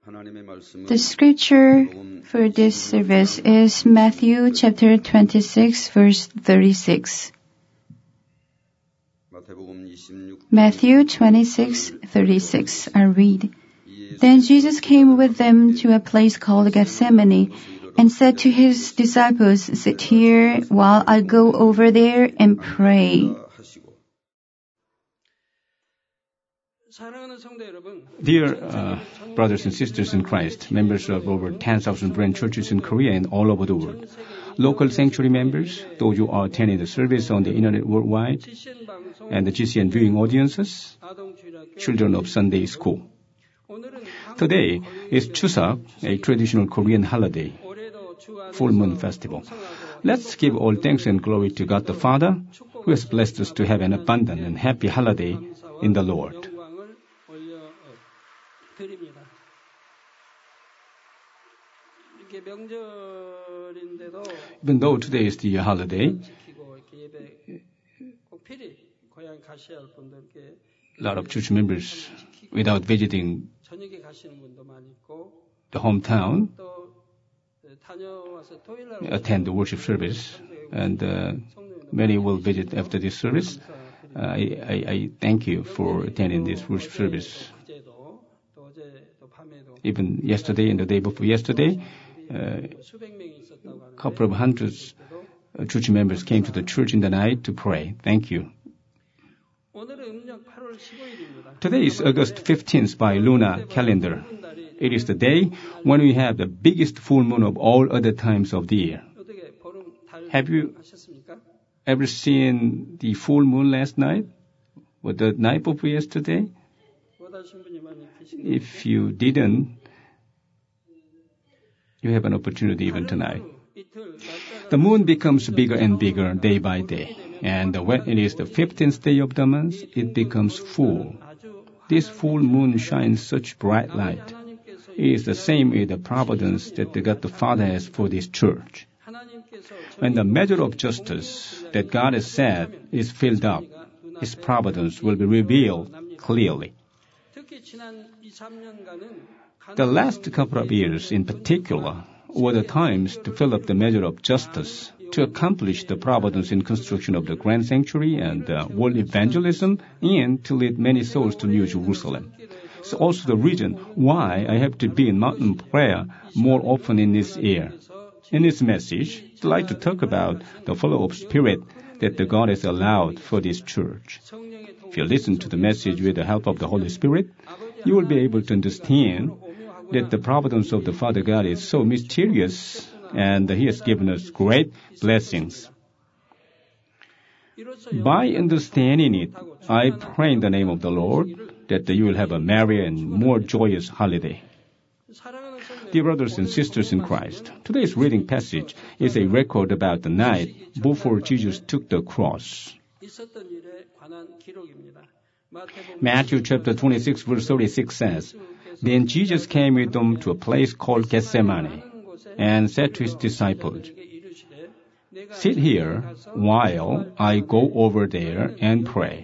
The scripture for this service is Matthew chapter 26, verse 36. Matthew 26:36. I read. Then Jesus came with them to a place called Gethsemane and said to his disciples, "Sit here while I go over there and pray." Dear brothers and sisters in Christ, members of over 10,000 branch churches in Korea and all over the world, local sanctuary members, those who are attending the service on the internet worldwide, and the GCN viewing audiences, children of Sunday school. Today is Chuseok, a traditional Korean holiday, full moon festival. Let's give all thanks and glory to God the Father, who has blessed us to have an abundant and happy holiday in the Lord. Even though today is the holiday, a lot of church members, without visiting the hometown, attend the worship service, and many will visit after this service. I thank you for attending this worship service. Even yesterday and the day before yesterday, a couple of hundreds of church members came to the church in the night to pray. Thank you. Today is August 15th by lunar calendar. It is the day when we have the biggest full moon of all other times of the year. Have you ever seen the full moon last night? Or the night before yesterday? If you didn't, you have an opportunity even tonight. The moon becomes bigger and bigger day by day. And when it is the 15th day of the month, it becomes full. This full moon shines such bright light. It is the same with the providence that God the Father has for this church. When the measure of justice that God has set is filled up, His providence will be revealed clearly. The last couple of years in particular were the times to fill up the measure of justice, to accomplish the providence in construction of the Grand Sanctuary and world evangelism, and to lead many souls to New Jerusalem. It's also the reason why I have to be in mountain prayer more often in this year. In this message, I'd like to talk about the follow-up spirit that the God has allowed for this church. If you listen to the message with the help of the Holy Spirit, you will be able to understand that the providence of the Father God is so mysterious and He has given us great blessings. By understanding it, I pray in the name of the Lord that you will have a merry and more joyous holiday. Dear brothers and sisters in Christ, today's reading passage is a record about the night before Jesus took the cross. Matthew chapter 26 verse 36 says, Then Jesus came with them to a place called Gethsemane and said to His disciples, Sit here while I go over there and pray.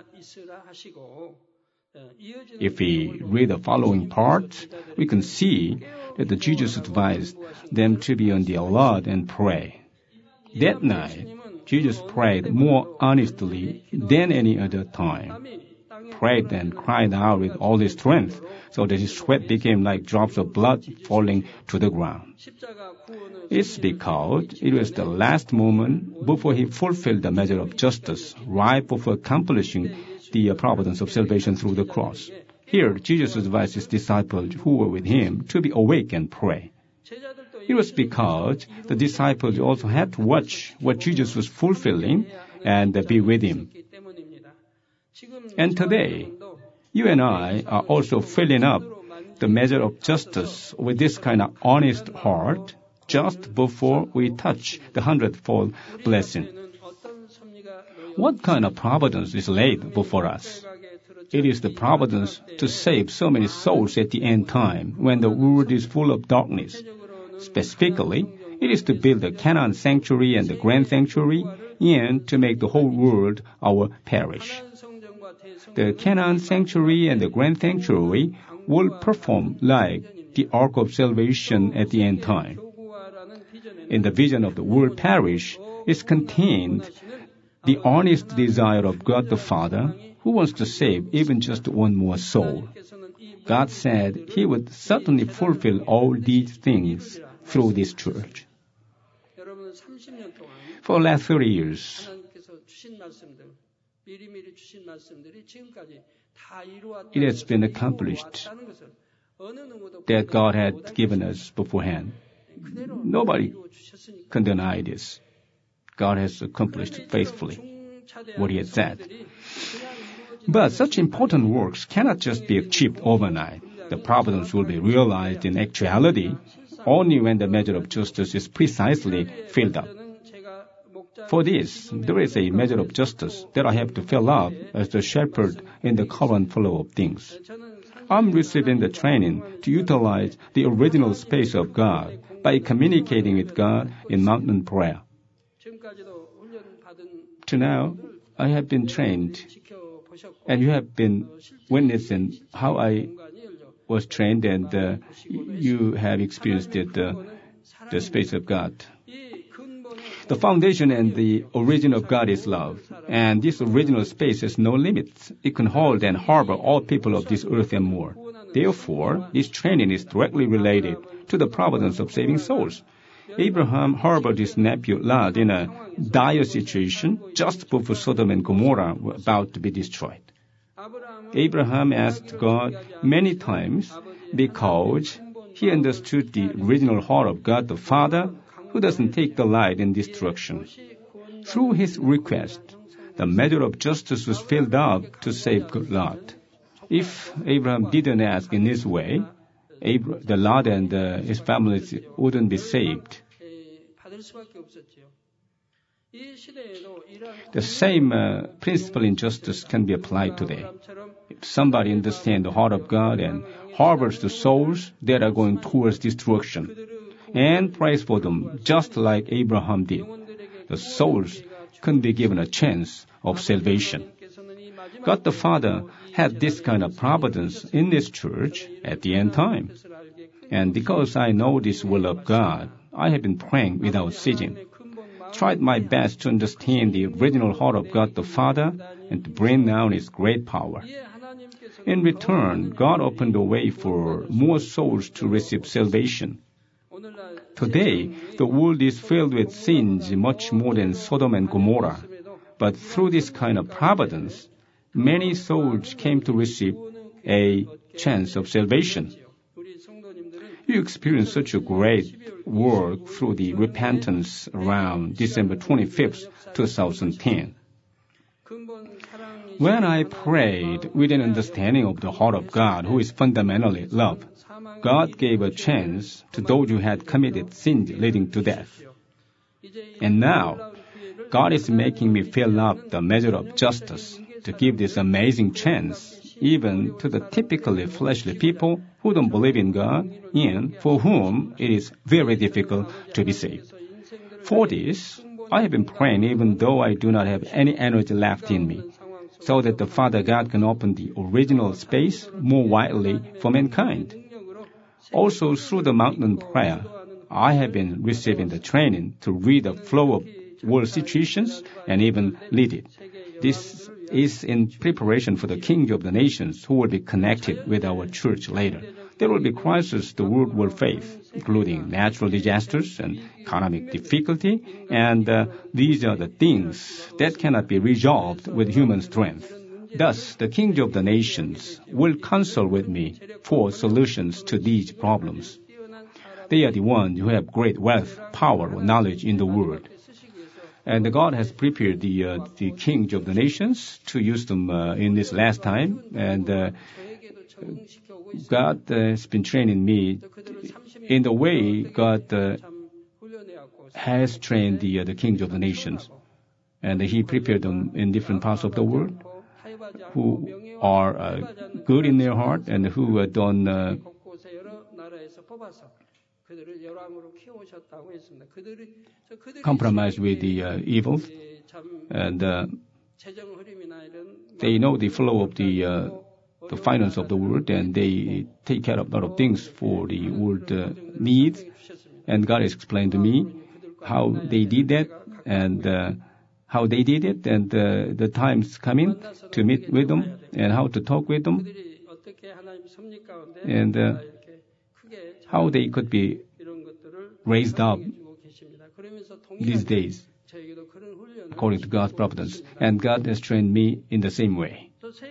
If we read the following part, we can see that Jesus advised them to be on the alert and pray. That night, Jesus prayed more earnestly than any other time. Prayed and cried out with all his strength, so that his sweat became like drops of blood falling to the ground. It's because it was the last moment before he fulfilled the measure of justice, right before accomplishing the providence of salvation through the cross. Here, Jesus advised his disciples who were with him to be awake and pray. It was because the disciples also had to watch what Jesus was fulfilling and be with him. And today, you and I are also filling up the measure of justice with this kind of honest heart just before we touch the 100-fold blessing. What kind of providence is laid before us? It is the providence to save so many souls at the end time when the world is full of darkness. Specifically, it is to build the Canaan sanctuary and the Grand Sanctuary and to make the whole world our parish. The Canaan sanctuary and the Grand Sanctuary will perform like the ark of salvation at the end time. In the vision of the world parish is contained the honest desire of God the Father, who wants to save even just one more soul. God said He would certainly fulfill all these things through this church. For the last 30 years, it has been accomplished that God had given us beforehand. Nobody can deny this. God has accomplished faithfully what He had said. But such important works cannot just be achieved overnight. The providence will be realized in actuality only when the measure of justice is precisely filled up. For this, there is a measure of justice that I have to fill up as the shepherd in the current flow of things. I'm receiving the training to utilize the original space of God by communicating with God in mountain prayer. To now, I have been trained, and you have been witnessing how I was trained, and you have experienced it, the space of God. The foundation and the origin of God is love, and this original space has no limits. It can hold and harbor all people of this earth and more. Therefore, this training is directly related to the providence of saving souls. Abraham harbored his nephew Lot in a dire situation just before Sodom and Gomorrah were about to be destroyed. Abraham asked God many times because he understood the original heart of God the Father, who doesn't take delight in destruction. Through his request, the measure of justice was filled up to save Lot. If Abraham didn't ask in this way, the Lot and his family wouldn't be saved. The same principle in justice can be applied today. If somebody understands the heart of God and harbors the souls that are going towards destruction, and prays for them just like Abraham did, the souls can be given a chance of salvation. God the Father had this kind of providence in this church at the end time. And because I know this will of God, I have been praying without ceasing. Tried my best to understand the original heart of God the Father and to bring down His great power. In return, God opened the way for more souls to receive salvation. Today, the world is filled with sins much more than Sodom and Gomorrah. But through this kind of providence, many souls came to receive a chance of salvation. You experienced such a great work through the repentance around December 25th, 2010. When I prayed with an understanding of the heart of God, who is fundamentally love, God gave a chance to those who had committed sins leading to death. And now, God is making me fill up the measure of justice to give this amazing chance even to the typically fleshly people who don't believe in God and for whom it is very difficult to be saved. For this, I have been praying even though I do not have any energy left in me, so that the Father God can open the original space more widely for mankind. Also, through the mountain prayer, I have been receiving the training to read the flow of world situations and even lead it. This is in preparation for the King of the Nations who will be connected with our church later. There will be crises the world will face, including natural disasters and economic difficulty, and these are the things that cannot be resolved with human strength. Thus, the King of the Nations will counsel with me for solutions to these problems. They are the ones who have great wealth, power, or knowledge in the world. And God has prepared the kings of the nations to use them in this last time. And God has been training me in the way God has trained the kings of the nations. And He prepared them in different parts of the world who are good in their heart and who don't compromise with the evil, and they know the flow of the the finance of the world, and they take care of a lot of things for the world needs. And God has explained to me how they did that and how they did it, and the times coming to meet with them and how to talk with them, and how they could be raised up these days according to God's providence. And God has trained me in the same way.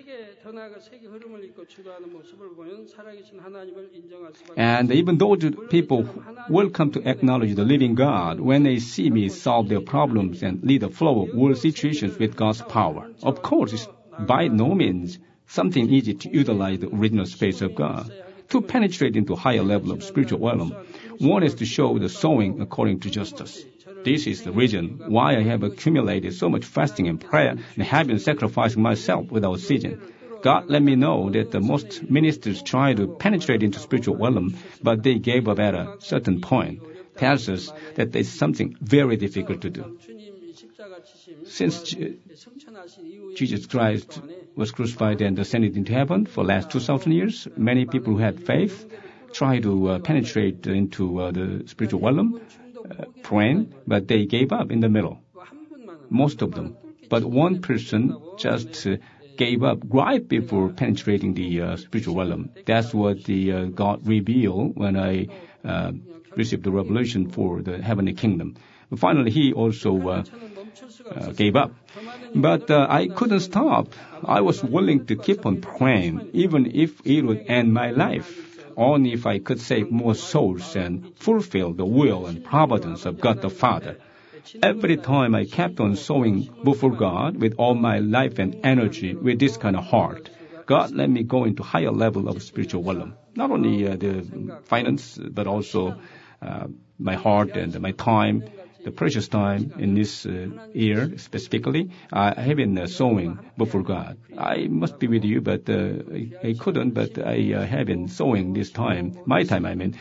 And even those people welcome to acknowledge the living God when they see me solve their problems and lead the flow of world situations with God's power. Of course, it's by no means something easy to utilize the original space of God. To penetrate into higher level of spiritual realm, one is to show the sowing according to justice. This is the reason why I have accumulated so much fasting and prayer and have been sacrificing myself without ceasing. God let me know that the most ministers try to penetrate into spiritual realm, but they gave up at a certain point. Tells us that there's something very difficult to do. Since Jesus Christ was crucified and ascended into heaven for the last 2,000 years, many people who had faith try to penetrate into the spiritual realm, praying, but they gave up in the middle. Most of them. But one person just gave up right before penetrating the spiritual realm. That's what the God revealed when I received the revelation for the heavenly kingdom. But finally, he also gave up. But I couldn't stop. I was willing to keep on praying, even if it would end my life. Only if I could save more souls and fulfill the will and providence of God the Father. Every time I kept on sowing before God with all my life and energy with this kind of heart, God let me go into higher level of spiritual realm. Not only the finance, but also my heart and my time, the precious time in this year specifically. I have been sowing before God. I must be with you, but I couldn't, but I have been sowing this time, my time I mean,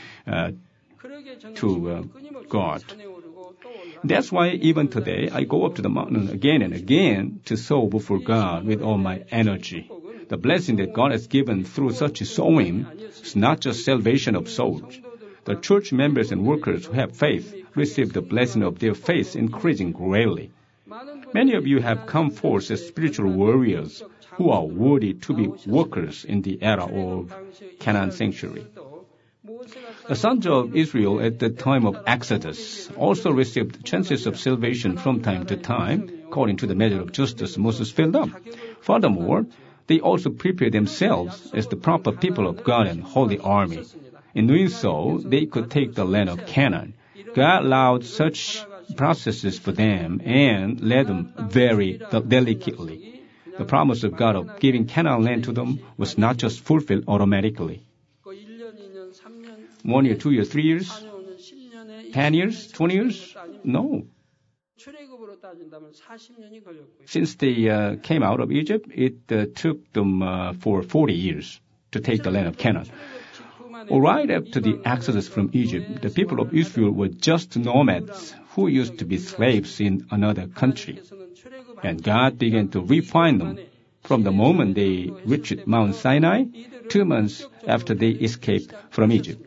to God. That's why even today I go up to the mountain again and again to sow before God with all my energy. The blessing that God has given through such sowing is not just salvation of souls. The church members and workers who have faith receive the blessing of their faith increasing greatly. Many of you have come forth as spiritual warriors who are worthy to be workers in the era of Canaan sanctuary. The sons of Israel at the time of Exodus also received chances of salvation from time to time, according to the measure of justice Moses filled up. Furthermore, they also prepared themselves as the proper people of God and holy army. In doing so, they could take the land of Canaan. God allowed such processes for them and led them very delicately. The promise of God of giving Canaan land to them was not just fulfilled automatically. 1 year, 2 years, 3 years, 10 years, 20 years? No. Since they came out of Egypt, it took them for 40 years to take the land of Canaan. Right after the exodus from Egypt, the people of Israel were just nomads who used to be slaves in another country. And God began to refine them from the moment they reached Mount Sinai, 2 months after they escaped from Egypt.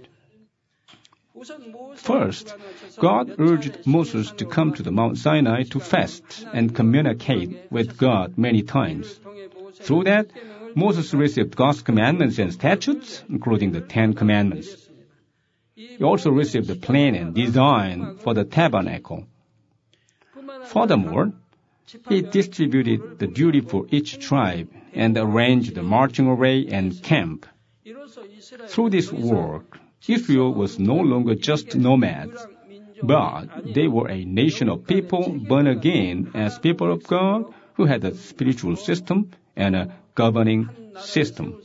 First, God urged Moses to come to the Mount Sinai to fast and communicate with God many times. Through that, Moses received God's commandments and statutes, including the 10 Commandments. He also received the plan and design for the tabernacle. Furthermore, he distributed the duty for each tribe and arranged the marching array and camp. Through this work, Israel was no longer just nomads, but they were a nation of people born again as people of God who had a spiritual system and a governing system.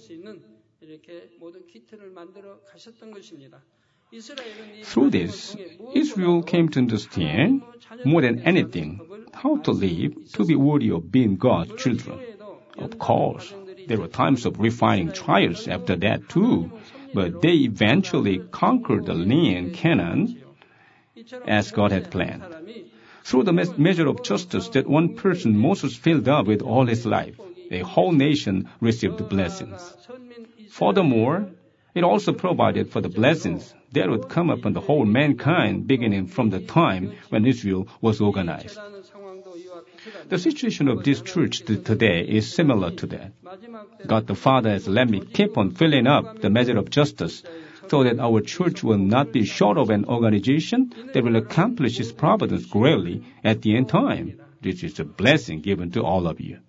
Through this, Israel came to understand, more than anything, how to live to be worthy of being God's children. Of course, there were times of refining trials after that too, but they eventually conquered the land Canaan as God had planned. Through the measure of justice that one person Moses filled up with all his life, The whole nation received the blessings. Furthermore, it also provided for the blessings that would come upon the whole mankind beginning from the time when Israel was organized. The situation of this church today is similar to that. God the Father has let me keep on filling up the measure of justice so that our church will not be short of an organization that will accomplish His providence greatly at the end time. This is a blessing given to all of you.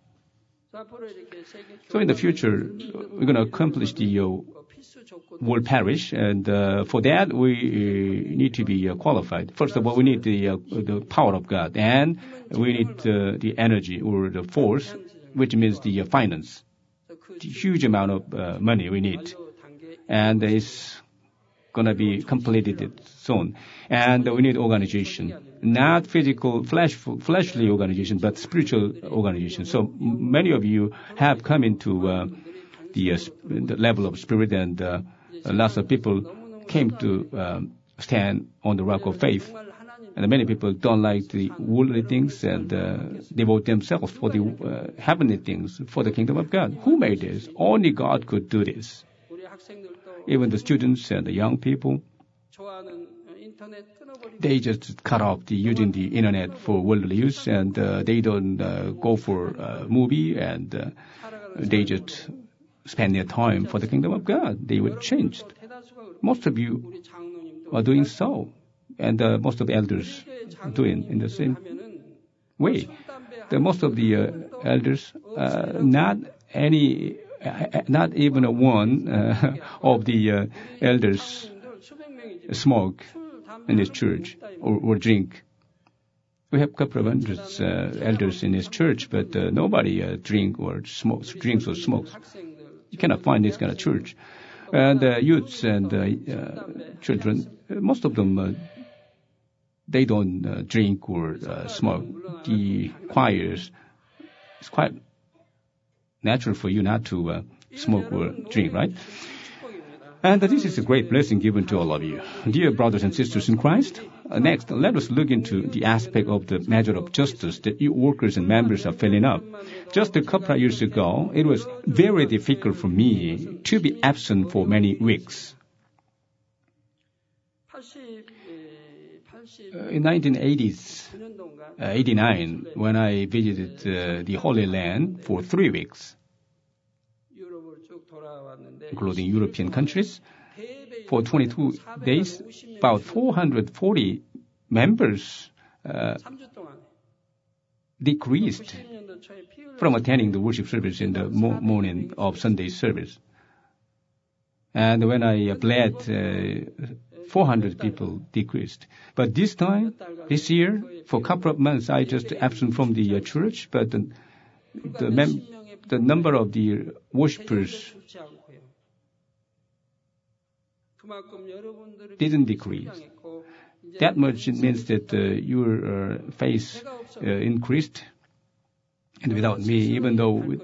So in the future, we're going to accomplish the world parish, and for that we need to be qualified. First of all, we need the power of God, and we need the energy or the force, which means the finance. The huge amount of money we need, and it's going to be completed soon. And we need organization, not physical, fleshly organization, but spiritual organization. So many of you have come into the level of spirit, and lots of people came to stand on the rock of faith. And many people don't like the worldly things and devote themselves for the heavenly things, for the kingdom of God. Who made this? Only God could do this. Even the students and the young people, they just cut off using the internet for worldly use, and they don't go for movie, and they just spend their time for the kingdom of God. They were changed. Most of you are doing so, and most of the elders are doing in the same way. Most of the elders, not even one of the elders smoke in this church or drink. We have a couple of hundreds elders in this church, but nobody drinks or smokes. You cannot find this kind of church. And youths and children, most of them, they don't drink or smoke. The choirs, it's quite natural for you not to smoke or drink, right? And this is a great blessing given to all of you. Dear brothers and sisters in Christ, next, let us look into the aspect of the measure of justice that you workers and members are filling up. Just a couple of years ago, it was very difficult for me to be absent for many weeks. In 1989, when I visited the Holy Land for 3 weeks, including European countries, for 22 days, about 440 members decreased from attending the worship service in the morning of Sunday service. And when I bled, 400 people decreased. But this year, for a couple of months, I just absent from the church, but the number of the worshippers didn't decrease. That much it means that your faith increased. And without me, even though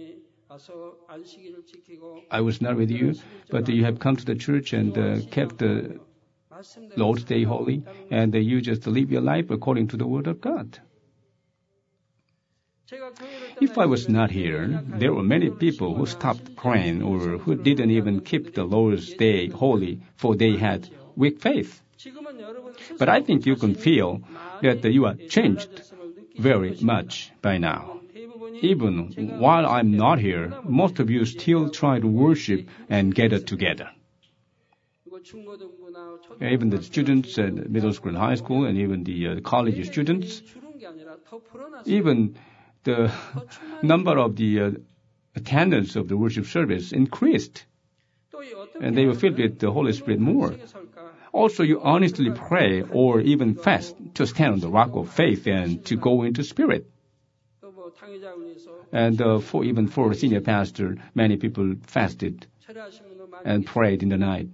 I was not with you, but you have come to the church and kept the Lord's Day holy, and you just live your life according to the Word of God. If I was not here, there were many people who stopped praying or who didn't even keep the Lord's Day holy, for they had weak faith. But I think you can feel that you are changed very much by now. Even while I'm not here, most of you still try to worship and gather together. Even the students at middle school and high school, and even the college students, even the number of the attendance of the worship service increased, and they were filled with the Holy Spirit more. Also, you honestly pray or even fast to stand on the rock of faith and to go into spirit. And for senior pastor, many people fasted and prayed in the night.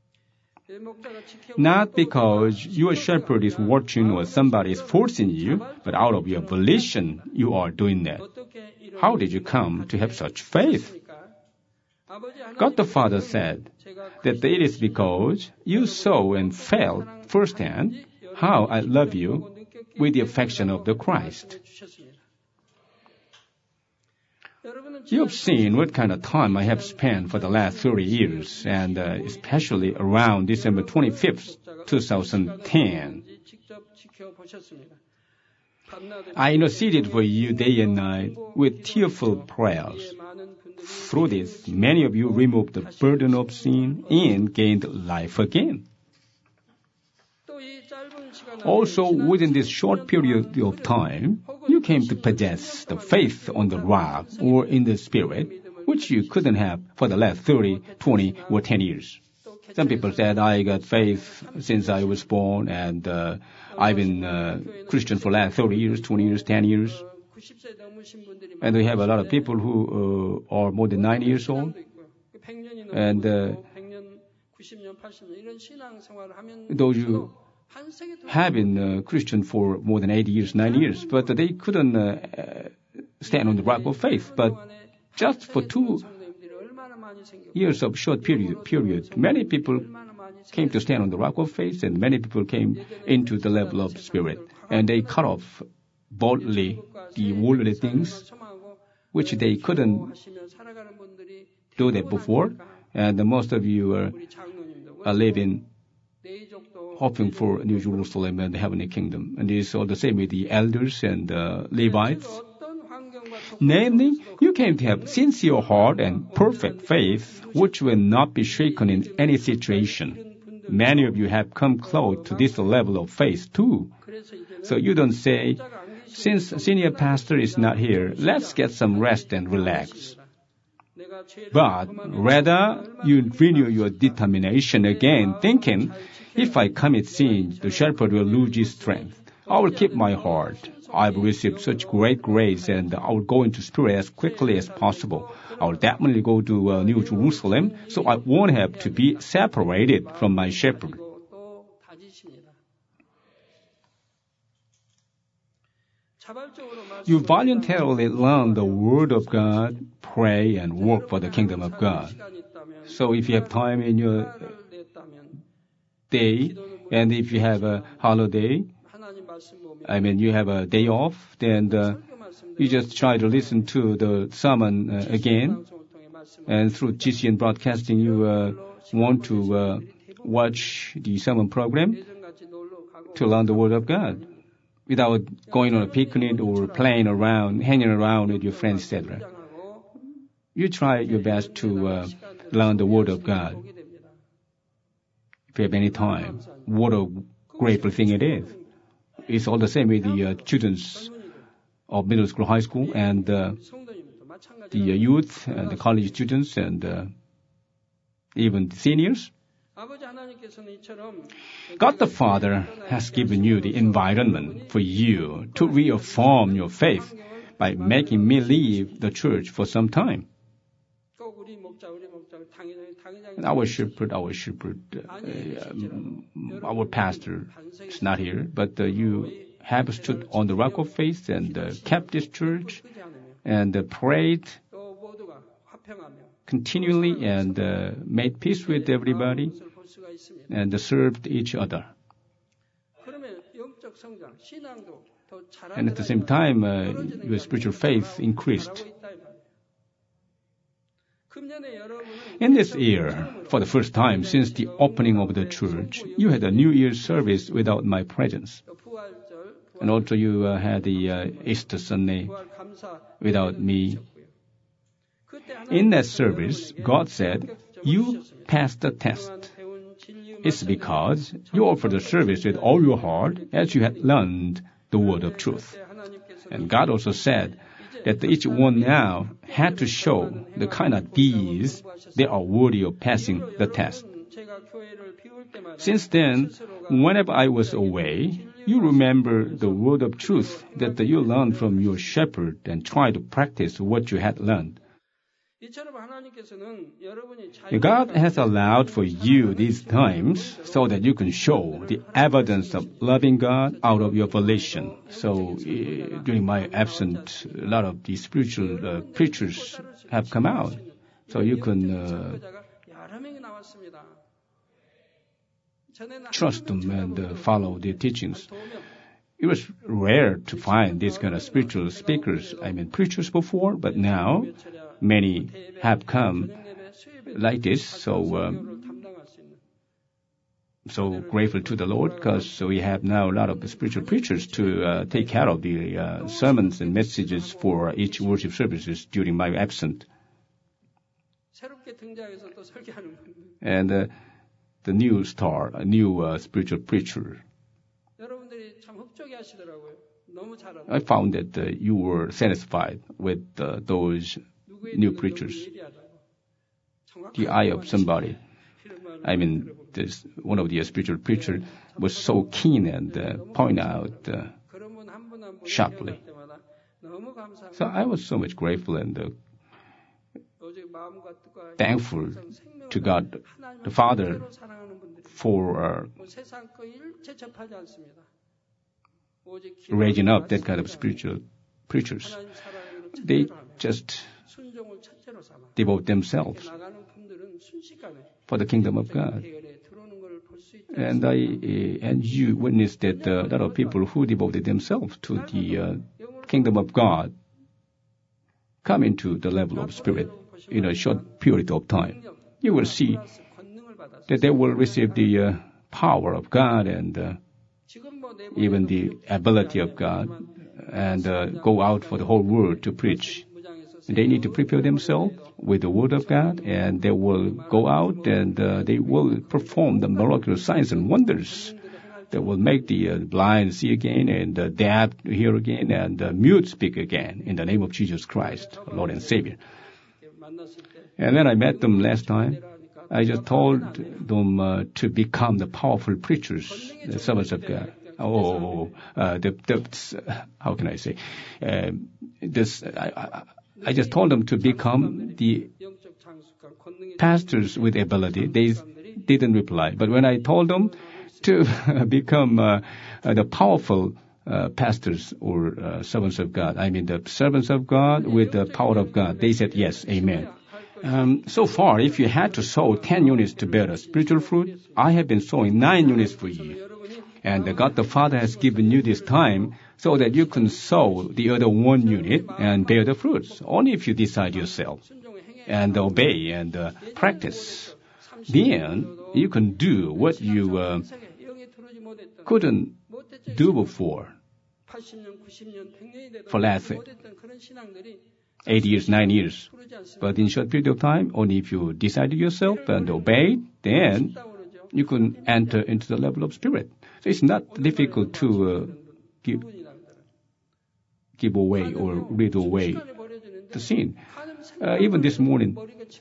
Not because your shepherd is watching or somebody is forcing you, but out of your volition you are doing that. How did you come to have such faith? God the Father said that it is because you saw and felt firsthand how I love you with the affection of the Christ. You have seen what kind of time I have spent for the last 30 years, and especially around December 25th, 2010. I interceded for you day and night with tearful prayers. Through this, many of you removed the burden of sin and gained life again. Also, within this short period of time, you came to possess the faith on the rock or in the Spirit, which you couldn't have for the last 30, 20, or 10 years. Some people said, I got faith since I was born, and I've been Christian for the last 30 years, 20 years, 10 years. And we have a lot of people who are more than 90 years old. And those who have been Christian for more than 80 years, 90 years, but they couldn't stand on the rock of faith. But just for 2 years of short period, many people came to stand on the rock of faith, and many people came into the level of Spirit. And they cut off boldly the worldly things, which they couldn't do that before. And most of you are living, hoping for New Jerusalem and the heavenly kingdom. And this is all the same with the elders and Levites. Namely, you came to have sincere heart and perfect faith, which will not be shaken in any situation. Many of you have come close to this level of faith too. So you don't say, since senior pastor is not here, let's get some rest and relax. But rather, you renew your determination again, thinking, if I commit sin, the shepherd will lose his strength. I will keep my heart. I've received such great grace, and I will go into Spirit as quickly as possible. I will definitely go to New Jerusalem, so I won't have to be separated from my shepherd. You voluntarily learn the Word of God, pray, and work for the kingdom of God. So if you have time in your day, and if you have a holiday, you have a day off, then you just try to listen to the sermon again. And through GCN broadcasting, you want to watch the sermon program to learn the Word of God, without going on a picnic or playing around, hanging around with your friends, etc. You try your best to learn the Word of God. If you have any time, what a grateful thing it is. It's all the same with the students of middle school, high school, and the youth, and the college students, and even the seniors. God the Father has given you the environment for you to reaffirm your faith by making me leave the church for some time. And our pastor is not here, but you have stood on the rock of faith and kept this church and prayed continually and made peace with everybody and served each other. And at the same time, your spiritual faith increased. In this year, for the first time since the opening of the church, you had a New Year's service without my presence. And also you had the Easter Sunday without me. In that service, God said, you passed the test. It's because you offered the service with all your heart as you had learned the word of truth. And God also said that each one now had to show the kind of deeds they are worthy of passing the test. Since then, whenever I was away, you remember the word of truth that you learned from your shepherd and try to practice what you had learned. God has allowed for you these times so that you can show the evidence of loving God out of your volition. So during my absence, a lot of the spiritual preachers have come out. So you can trust them and follow their teachings. It was rare to find these kind of spiritual speakers, preachers before, but now many have come like this. So grateful to the Lord because we have now a lot of spiritual preachers to take care of the sermons and messages for each worship services during my absence. And the new star, a new spiritual preacher. I found that you were satisfied with those new preachers. The eye of somebody. I mean, one of the spiritual preachers was so keen and point out sharply. So I was so much grateful and thankful to God the Father for raising up that kind of spiritual preachers. They just devote themselves for the kingdom of God. And you witnessed that a lot of people who devoted themselves to the kingdom of God come into the level of spirit in a short period of time. You will see that they will receive the power of God and even the ability of God and go out for the whole world to preach. They need to prepare themselves with the word of God, and they will go out and they will perform the miraculous signs and wonders that will make the blind see again and the deaf hear again and the mute speak again in the name of Jesus Christ, Lord and Savior. And when I met them last time, I just told them to become the powerful preachers, the servants of God. How can I say? I just told them to become the pastors with ability. They didn't reply. But when I told them to become the powerful pastors or servants of God, I mean the servants of God with the power of God, they said yes, amen. So far, if you had to sow 10 units to bear a spiritual fruit, I have been sowing 9 units for you. And God the Father has given you this time so that you can sow the other 1 unit and bear the fruits. Only if you decide yourself and obey and practice. Then you can do what you couldn't do before. For last 8 years, 9 years. But in short period of time, only if you decide yourself and obey, then you can enter into the level of spirit. So it's not difficult to give away or rid away the sin. Even this morning,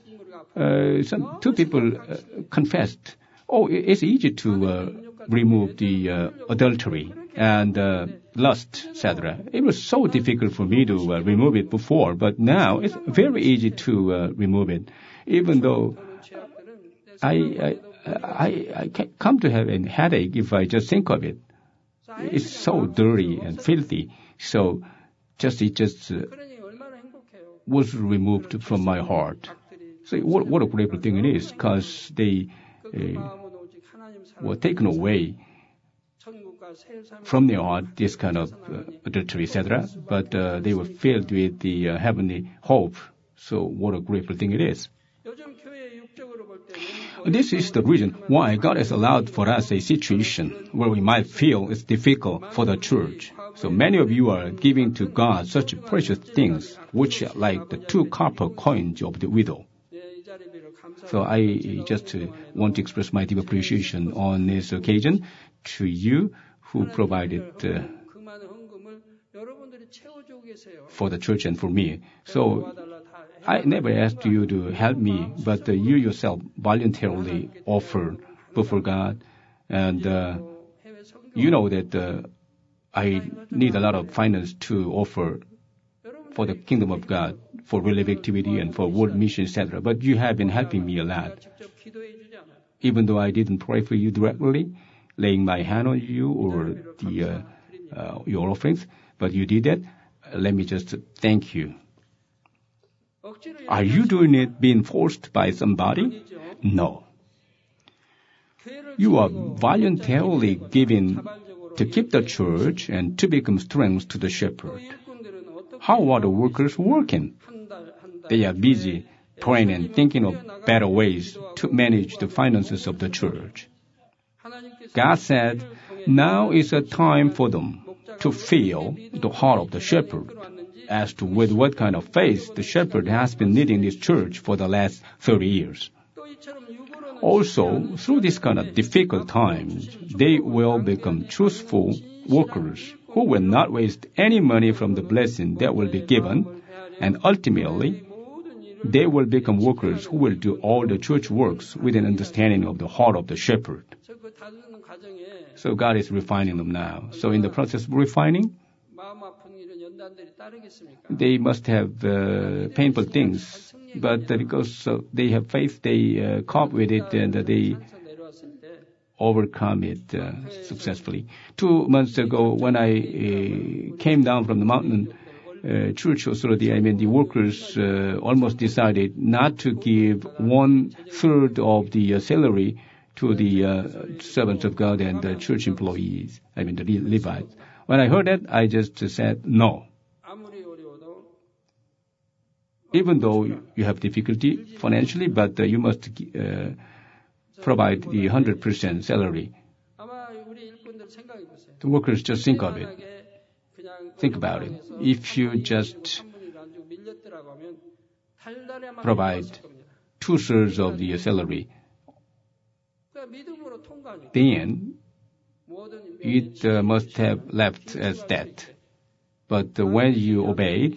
2 people confessed, it's easy to remove the adultery and lust, etc. It was so difficult for me to remove it before, but now it's very easy to remove it. Even though I come to have a headache if I just think of it. It's so dirty and filthy. So it just was removed from my heart. So what a grateful thing it is, because they were taken away from their heart, this kind of adultery, etc. But they were filled with the heavenly hope. So what a grateful thing it is. This is the reason why God has allowed for us a situation where we might feel it's difficult for the church. So many of you are giving to God such precious things, which are like the 2 copper coins of the widow. So I just want to express my deep appreciation on this occasion to you who provided for the church and for me. So I never asked you to help me, but you yourself voluntarily offer before God. And you know that I need a lot of finance to offer for the kingdom of God, for relief activity and for world mission, etc. But you have been helping me a lot. Even though I didn't pray for you directly, laying my hand on you or your offerings, but you did that. Let me just thank you. Are you doing it being forced by somebody? No. You are voluntarily giving to keep the church and to become strength to the shepherd. How are the workers working? They are busy praying and thinking of better ways to manage the finances of the church. God said, now is a time for them to feel the heart of the shepherd as to with what kind of faith the shepherd has been leading this church for the last 30 years. Also, through this kind of difficult times, they will become truthful workers who will not waste any money from the blessing that will be given, and ultimately, they will become workers who will do all the church works with an understanding of the heart of the shepherd. So God is refining them now. So in the process of refining, they must have painful things, but because they have faith, they cope with it and they overcome it successfully. 2 months ago, when I came down from the mountain, church authority, the workers almost decided not to give 1/3 of the salary to the servants of God and the church employees, the Levites. When I heard that, I just said no. Even though you have difficulty financially, but you must provide the 100% salary. The workers just think of it. Think about it. If you just provide 2/3 of the salary, then it must have left as debt. But when you obeyed,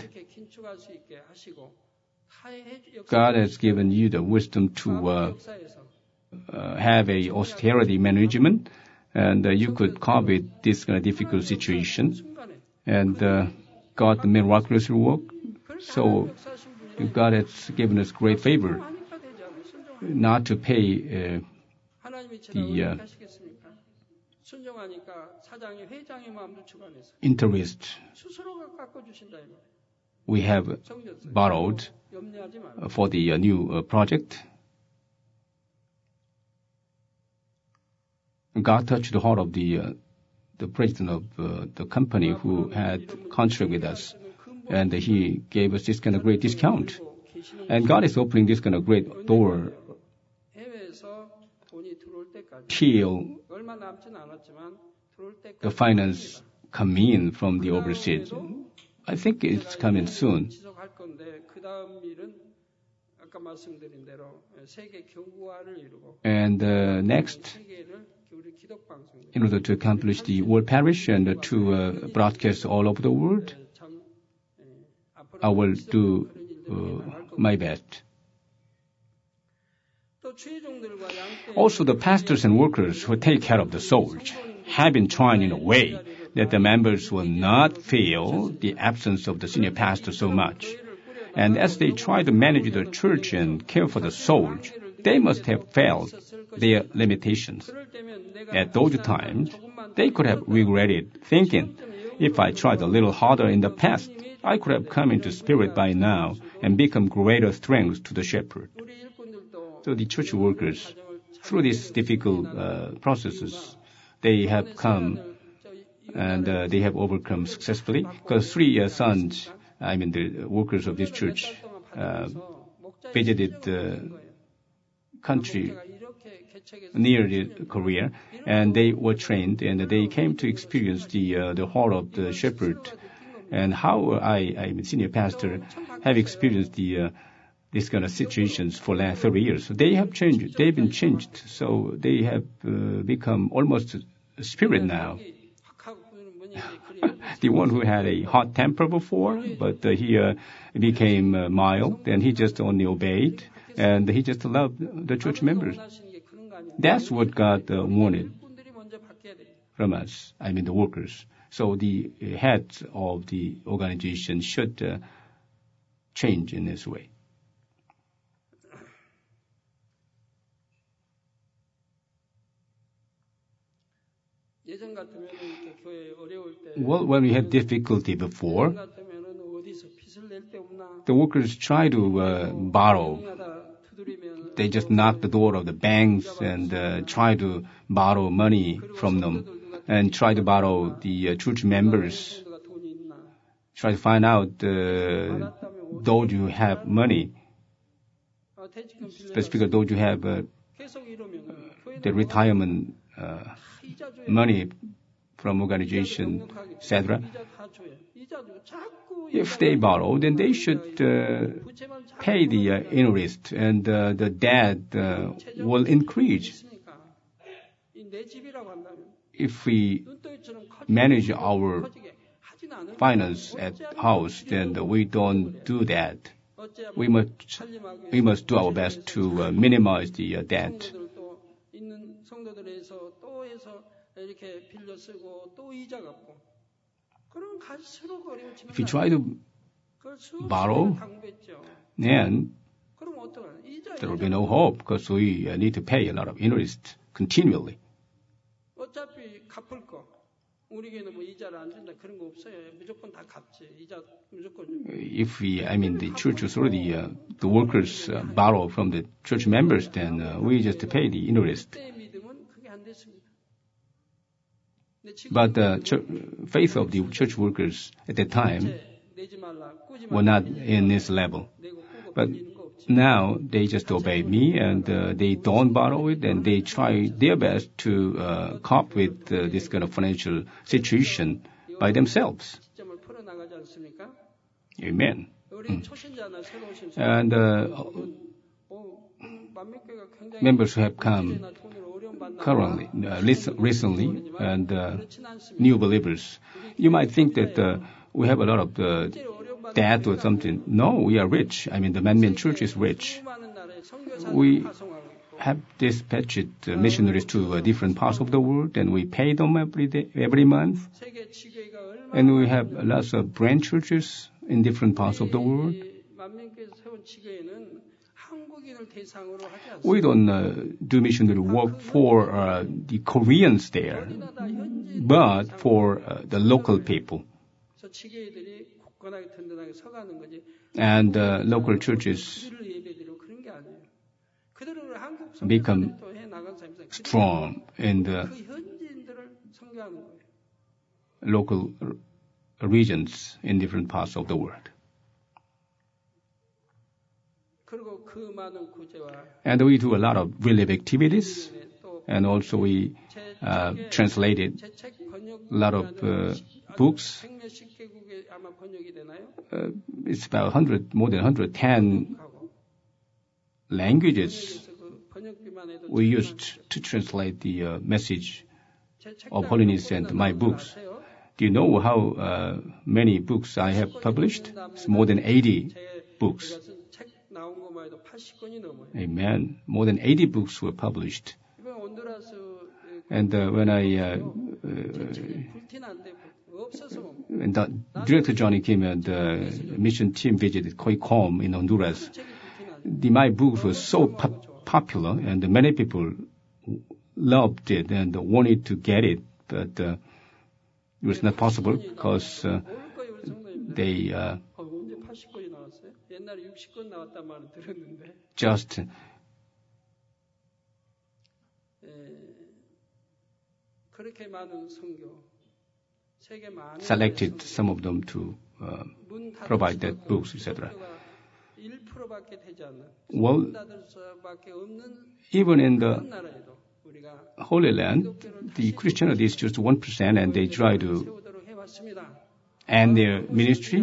God has given you the wisdom to have a austerity management, and you could cope with this kind of difficult situation, and God miraculously work. So God has given us great favor not to pay the interest we have borrowed for the new project. God touched the heart of the president of the company who had contract with us, and he gave us this kind of great discount. And God is opening this kind of great door till the finance come in from the overseas. I think it's coming soon. And next, in order to accomplish the world parish and to broadcast all over the world, I will do my best. Also, the pastors and workers who take care of the souls have been trying in a way that the members will not feel the absence of the senior pastor so much. And as they try to manage the church and care for the souls, they must have felt their limitations. At those times, they could have regretted thinking, if I tried a little harder in the past, I could have come into spirit by now and become greater strength to the shepherd. So the church workers, through these difficult processes, they have come and they have overcome successfully. Because 3 sons, the workers of this church, visited the country near Korea, and they were trained, and they came to experience the heart of the shepherd, and how I senior pastor, have experienced these kind of situations for last 30 years. So they have changed. They've been changed. So they have become almost a spirit now. The one who had a hot temper before, but he became mild, and he just only obeyed, and he just loved the church members. That's what God wanted from us, the workers. So the heads of the organization should change in this way. Well, when we had difficulty before, the workers try to borrow. They just knock the door of the banks and try to borrow money from them, and try to borrow the church members. Try to find out those who have money, specifically those who have the retirement money from organization, etc. If they borrow, then they should pay the interest, and the debt will increase. If we manage our finance at house, then we don't do that. We must do our best to minimize the debt. If you try to borrow, then there will be no hope because we need to pay a lot of interest continually. If the churches already, the workers borrow from the church members, then we just pay the interest. But the faith of the church workers at that time were not in this level. But now they just obey me, and they don't borrow it, and they try their best to cope with this kind of financial situation by themselves. Amen. And members who have come currently, recently, and new believers, you might think that we have a lot of debt or something. No, we are rich. The Man-Min Church is rich. We have dispatched missionaries to different parts of the world, and we pay them every month. And we have lots of branch churches in different parts of the world. We don't do missionary work for the Koreans there, but for the local people. And local churches become strong in the local regions in different parts of the world. And we do a lot of relief activities, and also we translated a lot of books. It's about more than 110 languages we used to translate the message of holiness and my books. Do you know how many books I have published? It's more than 80 books. Amen. More than 80 books were published. And when Director Johnny Kim and the mission team visited Coicom in Honduras, my books were so popular, and many people loved it and wanted to get it, but it was not possible because they just selected some of them to provide that books, etc. Well, even in the Holy Land, the Christianity is just 1%, and they try to end their ministry.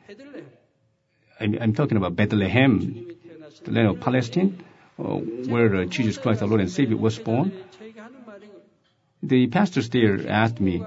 I'm talking about Bethlehem, the land of Palestine, where Jesus Christ, our Lord and Savior, was born. The pastors there asked me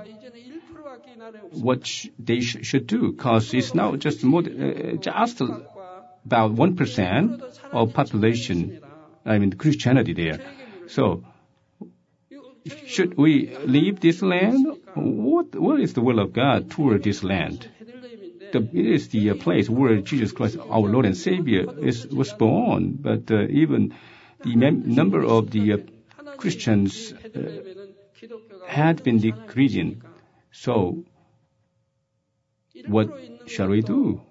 what they should do, because it's now just just about 1% of population, Christianity there. So, should we leave this land? What is the will of God toward this land? It is the place where Jesus Christ, our Lord and Savior, was born. But even the number of the Christians had been decreasing. So, what shall we do?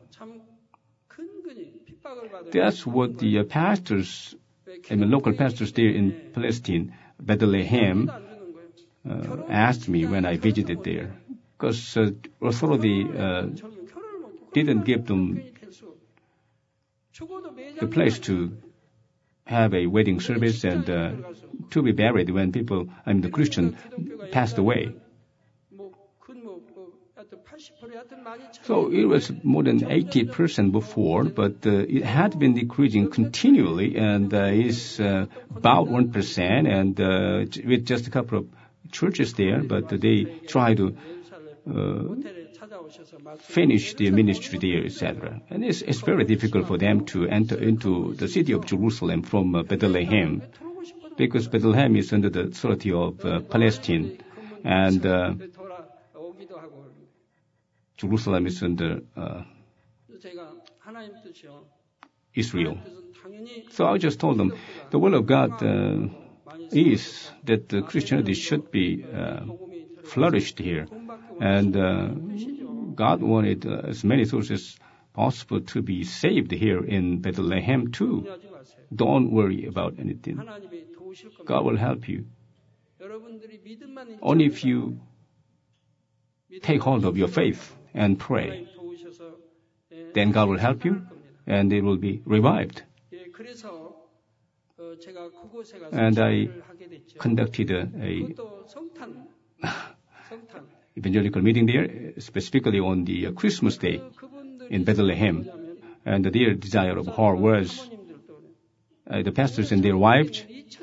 That's what the pastors, local pastors there in Palestine, Bethlehem, asked me when I visited there. Because authority didn't give them the place to have a wedding service and to be buried when the Christian passed away. So it was more than 80% before, but it had been decreasing continually, and is about 1%, and with just a couple of churches there, but they try to finish their ministry there, etc. And it's very difficult for them to enter into the city of Jerusalem from Bethlehem, because Bethlehem is under the authority of Palestine, and Jerusalem is under Israel. So I just told them the will of God is that Christianity should be flourished here, and God wanted as many souls as possible to be saved here in Bethlehem too. Don't worry about anything. God will help you. Only if you take hold of your faith and pray, then God will help you, and it will be revived. And I conducted a evangelical meeting there, specifically on the Christmas day in Bethlehem. And their desire of heart was the pastors and their wives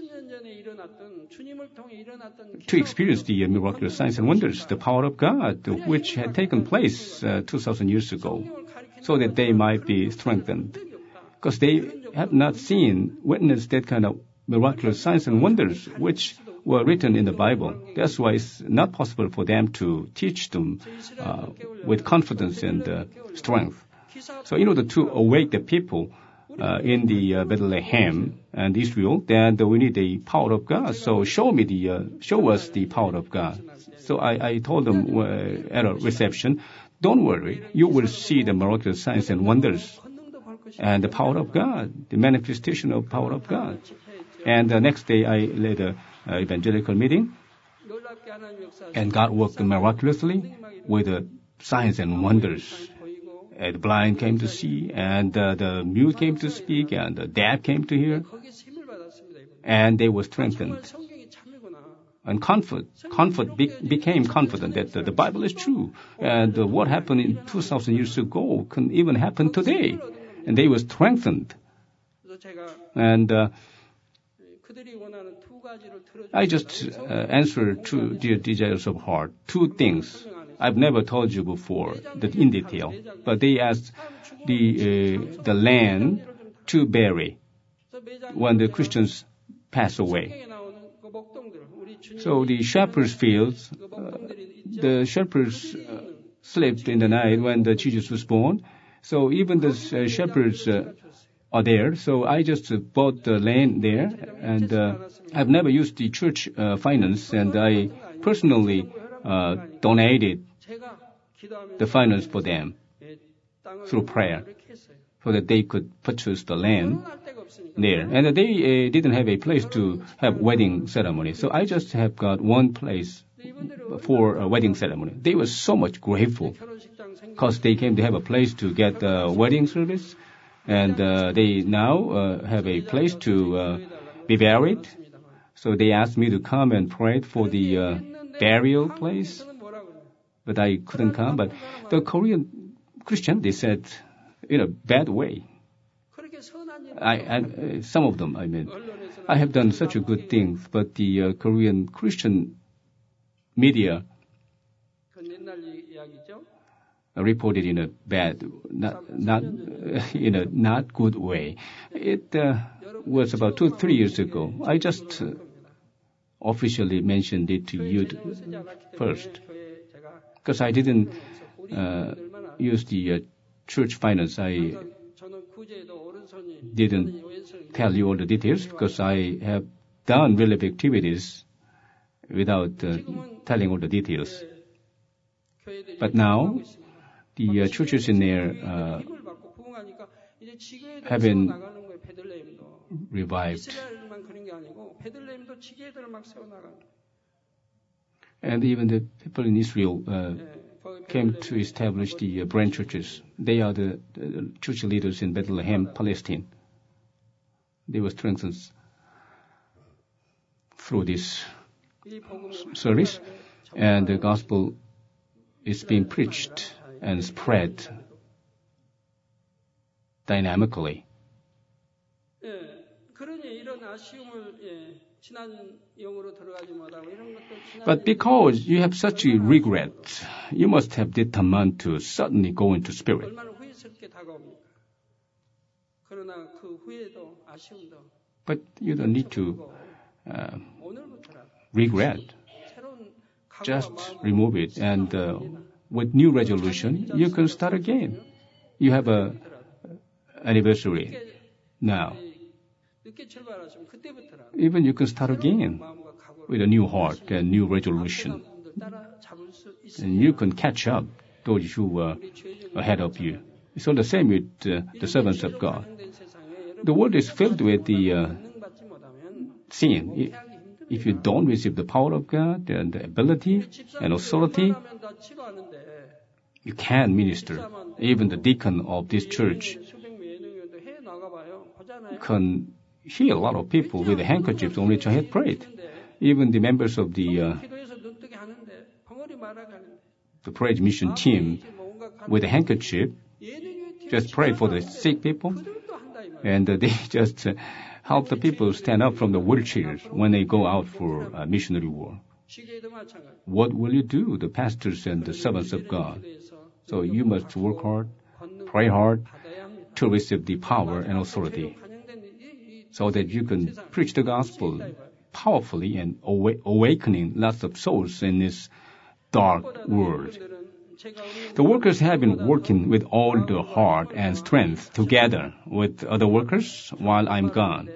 to experience the miraculous signs and wonders, the power of God, which had taken place 2,000 years ago, so that they might be strengthened. Because they have not witnessed that kind of miraculous signs and wonders which were written in the Bible. That's why it's not possible for them to teach them with confidence and strength. So in order to awake the people in the Bethlehem and Israel, then we need the power of God. So show us the power of God. So I told them at a reception, don't worry, you will see the miraculous signs and wonders and the power of God, the manifestation of power of God. And the next day I led an evangelical meeting, and God worked miraculously with signs and wonders. The blind came to see, and the mute came to speak, and the deaf came to hear, and they were strengthened. And became confident that the Bible is true, and what happened in 2,000 years ago can even happen today. And they were strengthened. And I just answered to their desires of heart. Two things I've never told you before in detail, but they asked the land to bury when the Christians pass away. So the shepherds' fields, the shepherds slept in the night when the Jesus was born. So even the shepherds are there. So I just bought the land there, and I've never used the church finance, and I personally donated the finance for them through prayer, so that they could purchase the land there. And they didn't have a place to have wedding ceremony. So I just have got one place for a wedding ceremony. They were so much grateful because they came to have a place to get the wedding service, and they now have a place to be buried. So they asked me to come and pray for the burial place, but I couldn't come. But the Korean Christian, they said in a bad way. Some of them, I have done such a good thing, but the Korean Christian media reported in a bad, not in a not good way. It was about 2-3 years ago. I just officially mentioned it to you first, because I didn't use the church finance. I didn't tell you all the details because I have done relief activities without telling all the details. But now the churches in there have been revived. And even the people in Israel came to establish the branch churches. They are the church leaders in Bethlehem, Palestine. They were strengthened through this service, and the gospel is being preached and spread dynamically. But because you have such a regret, you must have determined to suddenly go into spirit. But you don't need to regret. Just remove it, and with new resolution, you can start again. You have an anniversary now. Even you can start again with a new heart and new resolution. And you can catch up those who were ahead of you. It's all the same with the servants of God. The world is filled with the sin. If you don't receive the power of God and the ability and authority, you can't minister. Even the deacon of this church can heal a lot of people with the handkerchiefs on which I had prayed. Even the members of the praise mission team with a handkerchief just pray for the sick people, and they just help the people stand up from the wheelchairs when they go out for missionary work. What will you do, the pastors and the servants of God? So you must work hard, pray hard to receive the power and authority so that you can preach the gospel powerfully and awakening lots of souls in this dark world. The workers have been working with all their heart and strength together with other workers while I'm gone.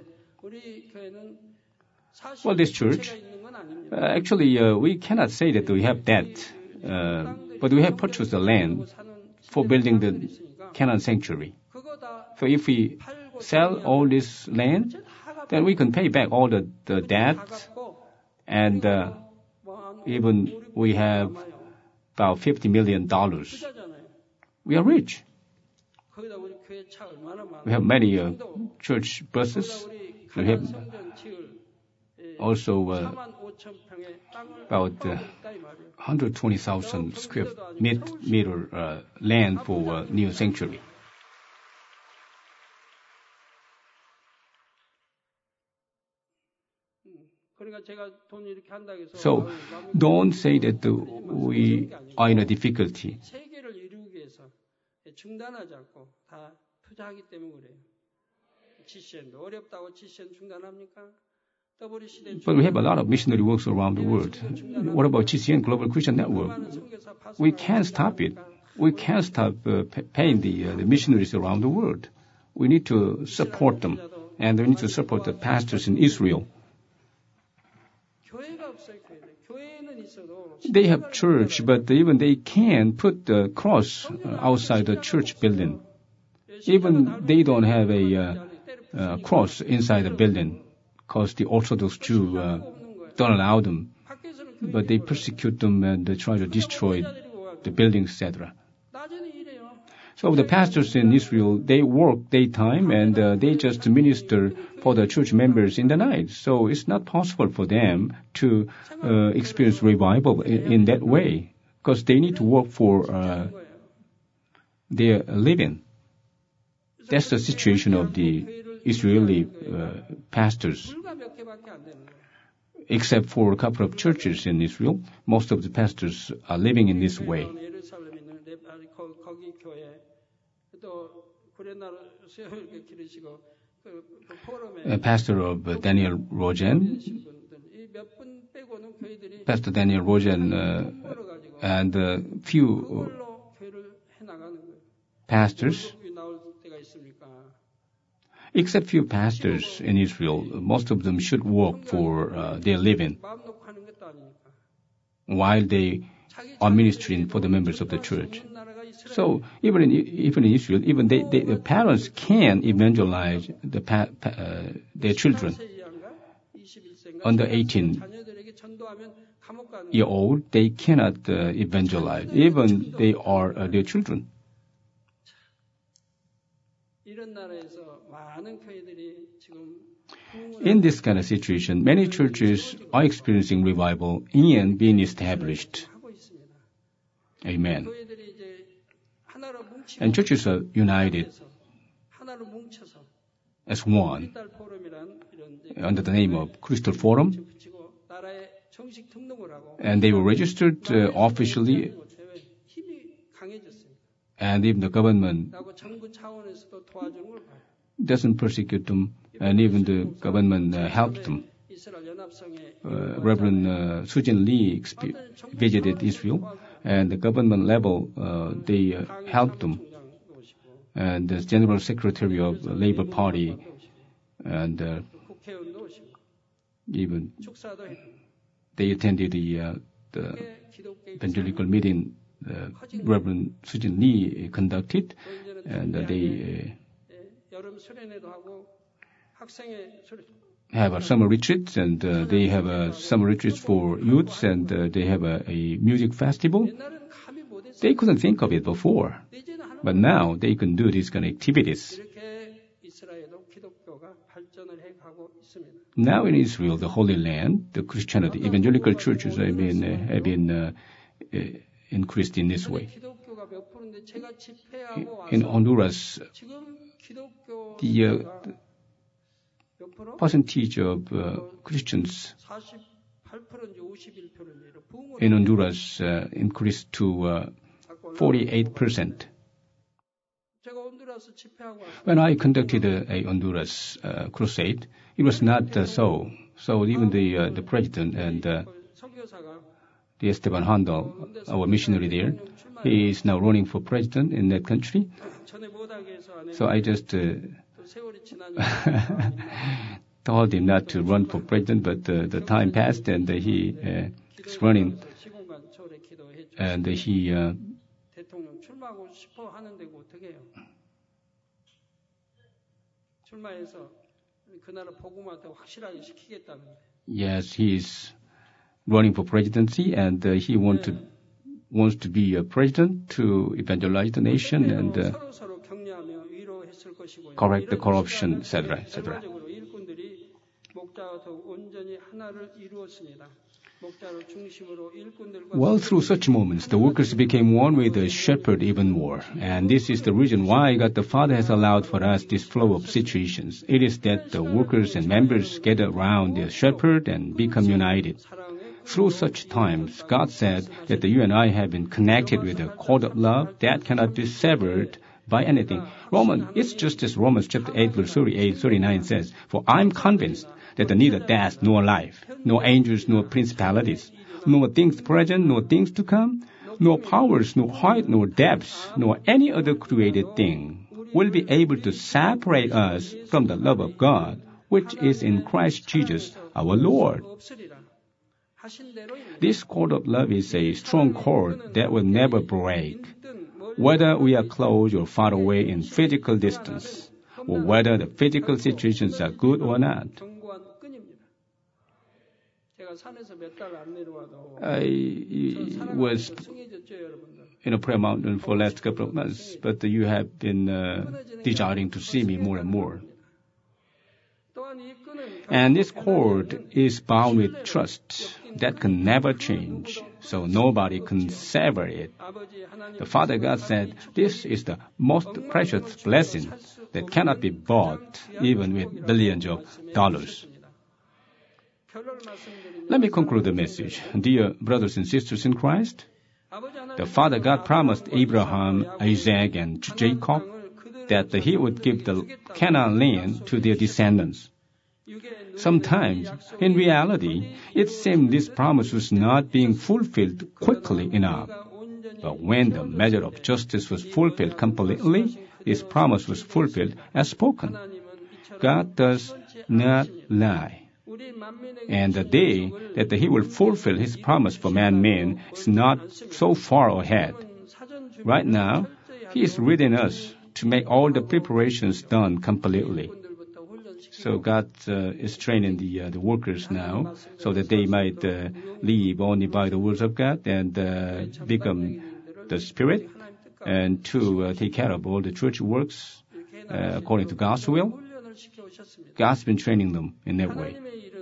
Well, this church, actually, we cannot say that we have debt, but we have purchased the land for building the Canaan sanctuary. So if we sell all this land, then we can pay back all the debt, and even we have about $50 million. We are rich. We have many church buses. We have also about 120,000 square meter land for new sanctuary. So don't say that we are in a difficulty. But we have a lot of missionary works around the world. What about GCN, Global Christian Network? We can't stop it. We can't stop paying the missionaries around the world. We need to support them, and we need to support the pastors in Israel. They have church, but even they can't put the cross outside the church building. Even they don't have a cross inside the building, because the Orthodox Jew don't allow them. But they persecute them and they try to destroy the buildings, etc. So the pastors in Israel, they work daytime and they just minister for the church members in the night. So it's not possible for them to experience revival in that way, because they need to work for their living. That's the situation of the Israeli pastors. Except for a couple of churches in Israel, most of the pastors are living in this way. Pastor of Daniel Rogen, Pastor Daniel Rogen, and a few pastors, except few pastors in Israel, most of them should work for their living while they are ministering for the members of the church. So even in Israel, even the parents can evangelize their children under 18. year old, they cannot evangelize, even they are their children. In this kind of situation, many churches are experiencing revival and being established. Amen. And churches are united as one under the name of Crystal Forum, and they were registered officially, and even the government doesn't persecute them, and even the government helps them. Reverend Sujin Lee visited Israel, and the government level, they helped them. And the General Secretary of the Labour Party, and even they attended the evangelical meeting Reverend Sujin Lee conducted, and they have a summer retreats, and they have summer retreats for youths, and they have a music festival. They couldn't think of it before, but now they can do these kind of activities. Now in Israel, the Holy Land, the Christianity, evangelical churches have been increased in this way. In Honduras, the percentage of Christians in Honduras increased to 48%. When I conducted a Honduras crusade, it was not so. So even the president and the Esteban Handel, our missionary there, he is now running for president in that country. So I just told him not to run for president, but the time passed and he is running, and he yes, he is running for presidency, and he wants to be a president to evangelize the nation and correct the corruption, etc., etc. Well, through such moments, the workers became one with the shepherd even more. And this is the reason why God the Father has allowed for us this flow of situations. It is that the workers and members gather around the shepherd and become united. Through such times, God said that you and I have been connected with a cord of love that cannot be severed by anything. It's just as Romans chapter 8, verse 38, 39 says, "For I'm convinced that neither death nor life, nor angels nor principalities, nor things present nor things to come, nor powers, nor height, nor depths, nor any other created thing will be able to separate us from the love of God, which is in Christ Jesus our Lord." This cord of love is a strong cord that will never break, whether we are close or far away in physical distance, or whether the physical situations are good or not. I was in a prayer mountain for the last couple of months, but you have been desiring to see me more and more. And this cord is bound with trust that can never change, so nobody can sever it. The Father God said, this is the most precious blessing that cannot be bought even with billions of dollars. Let me conclude the message. Dear brothers and sisters in Christ, the Father God promised Abraham, Isaac, and Jacob that he would give the Canaan land to their descendants. Sometimes, in reality, it seemed this promise was not being fulfilled quickly enough. But when the measure of justice was fulfilled completely, this promise was fulfilled as spoken. God does not lie. And the day that he will fulfill his promise for man is not so far ahead. Right now, he is leading us to make all the preparations done completely. So God is training the workers now so that they might live only by the words of God and become the Spirit and to take care of all the church works according to God's will. God's been training them in that way.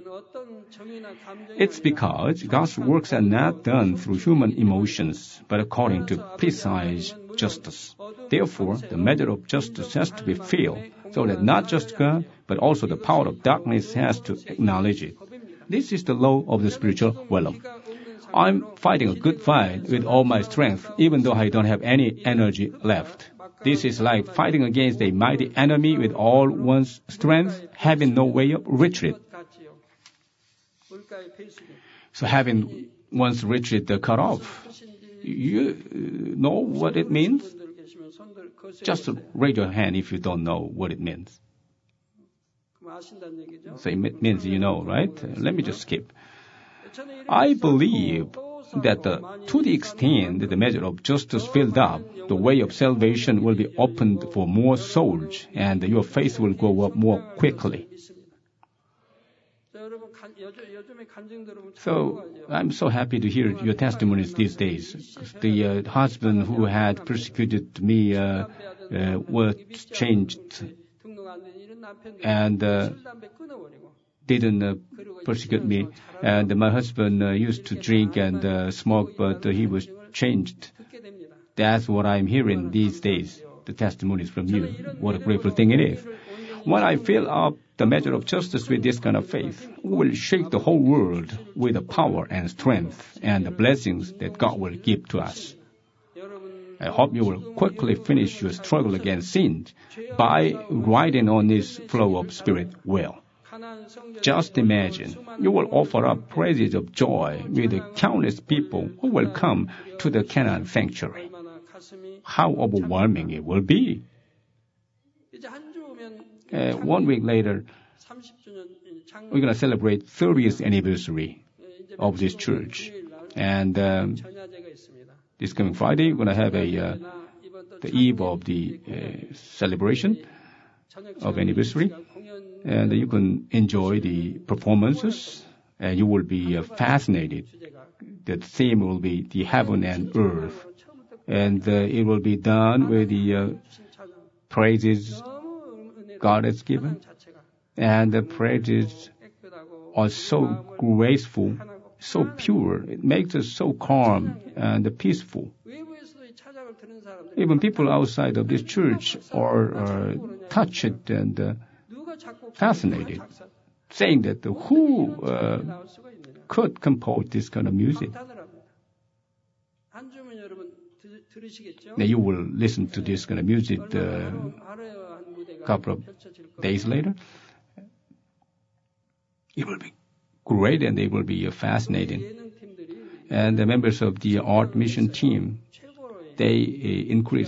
It's because God's works are not done through human emotions, but according to precise justice. Therefore, the measure of justice has to be filled, so that not just God, but also the power of darkness has to acknowledge it. This is the law of the spiritual realm. I'm fighting a good fight with all my strength, even though I don't have any energy left. This is like fighting against a mighty enemy with all one's strength, having no way of retreat. So having one's retreat cut off, you know what it means? Just raise your hand if you don't know what it means. So it means you know, right? Let me just skip. I believe that to the extent that the measure of justice filled up, the way of salvation will be opened for more souls, and your faith will go up more quickly. So I'm so happy to hear your testimonies these days. The husband who had persecuted me was changed and didn't persecute me. And my husband used to drink and smoke, but he was changed. That's what I'm hearing these days, the testimonies from you. What a grateful thing it is. When I fill up the measure of justice with this kind of faith, we will shake the whole world with the power and strength and the blessings that God will give to us. I hope you will quickly finish your struggle against sin by riding on this flow of Spirit well. Just imagine, you will offer up praises of joy with the countless people who will come to the Canaan sanctuary. How overwhelming it will be! 1 week later, we're going to celebrate 30th anniversary of this church. And this coming Friday, we're going to have the eve of the celebration of anniversary. And you can enjoy the performances, and you will be fascinated. The theme will be the heaven and earth. And it will be done with the praises God has given. And the praises are so graceful, so pure. It makes us so calm and peaceful. Even people outside of this church are touched and fascinated, saying that who could compose this kind of music? Now you will listen to this kind of music a couple of days later. It will be great and it will be fascinating. And the members of the art mission team, they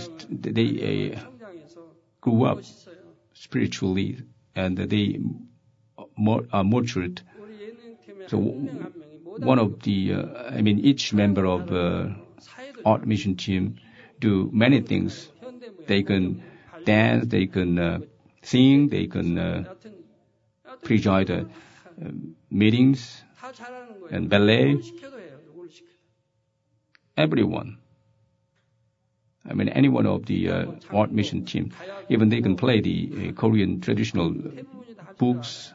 grew up spiritually and they are matured. So one of the, each member of art mission team do many things. They can dance, they can sing, they can preside the meetings and ballet. Everyone. Any one of the art mission team. Even they can play the Korean traditional books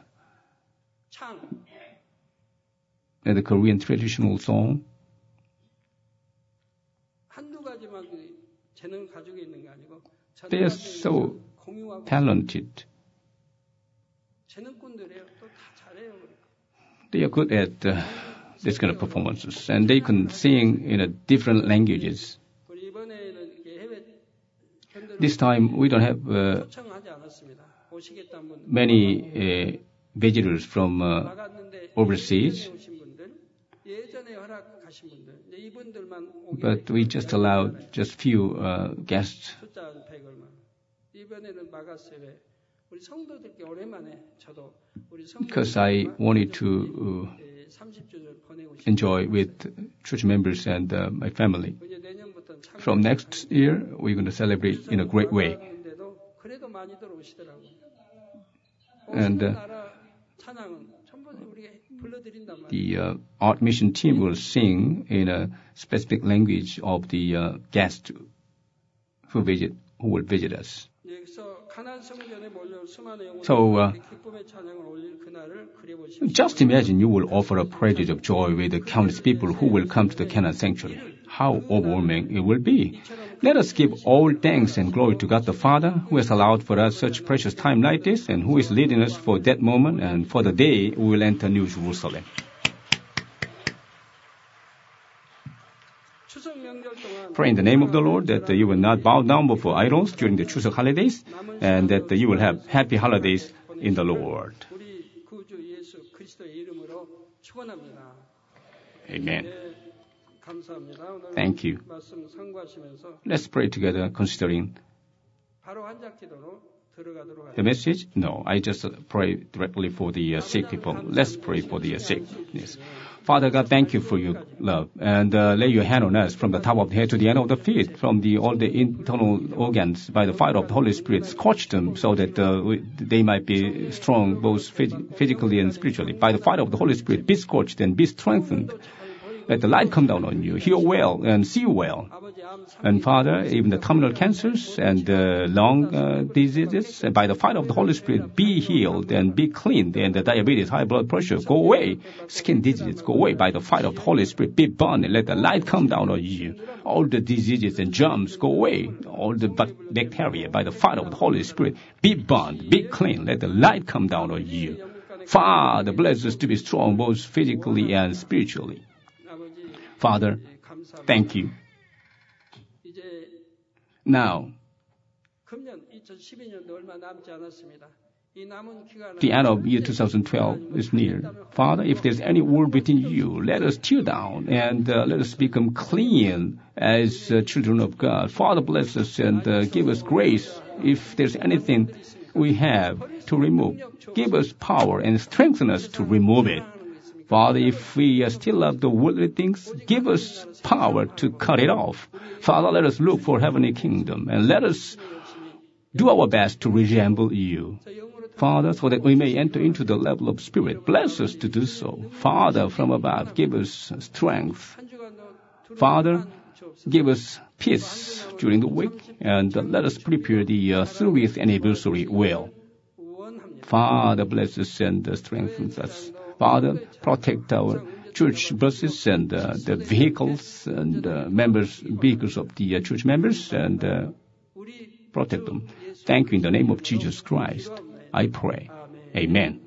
and the Korean traditional song. They are so talented. They are good at this kind of performances, and they can sing in different languages. This time we don't have many visitors from overseas, but we just allowed just few guests. Because I wanted to enjoy with church members and my family. From next year, we're going to celebrate in a great way. And the art mission team will sing in a specific language of the guest who will visit us. So just imagine you will offer a praise of joy with the countless people who will come to the Canaan sanctuary. How overwhelming it will be. Let us give all thanks and glory to God the Father, who has allowed for us such precious time like this, and who is leading us for that moment and for the day we will enter New Jerusalem. Pray in the name of the Lord that you will not bow down before idols during the Chuseok holidays, and that you will have happy holidays in the Lord. Amen. Thank you. Let's pray together considering the message. No, I just pray directly for the sick people. Let's pray for the sick. Yes. Father God, thank you for your love, and lay your hand on us from the top of the head to the end of the feet, from all the internal organs, by the fire of the Holy Spirit. Scorch them so that they might be strong, both physically and spiritually. By the fire of the Holy Spirit, be scorched and be strengthened. Let the light come down on you. Hear well and see well. And Father, even the terminal cancers and lung diseases, by the fire of the Holy Spirit, be healed and be cleaned. And the diabetes, high blood pressure, go away. Skin diseases, go away. By the fire of the Holy Spirit, be burned and let the light come down on you. All the diseases and germs, go away. All the bacteria, by the fire of the Holy Spirit, be burned, be clean. Let the light come down on you. Father, bless us to be strong, both physically and spiritually. Father, thank you. Now, the end of year 2012 is near. Father, if there's any word within you, let us tear down and let us become clean as children of God. Father, bless us and give us grace. If there's anything we have to remove, give us power and strengthen us to remove it. Father, if we still love the worldly things, give us power to cut it off. Father, let us look for heavenly kingdom and let us do our best to resemble you. Father, so that we may enter into the level of spirit. Bless us to do so. Father, from above, give us strength. Father, give us peace during the week and let us prepare the 30th anniversary well. Father, bless us and strengthen us. Father, protect our church buses and the vehicles and vehicles of the church members and protect them. Thank you in the name of Jesus Christ. I pray. Amen.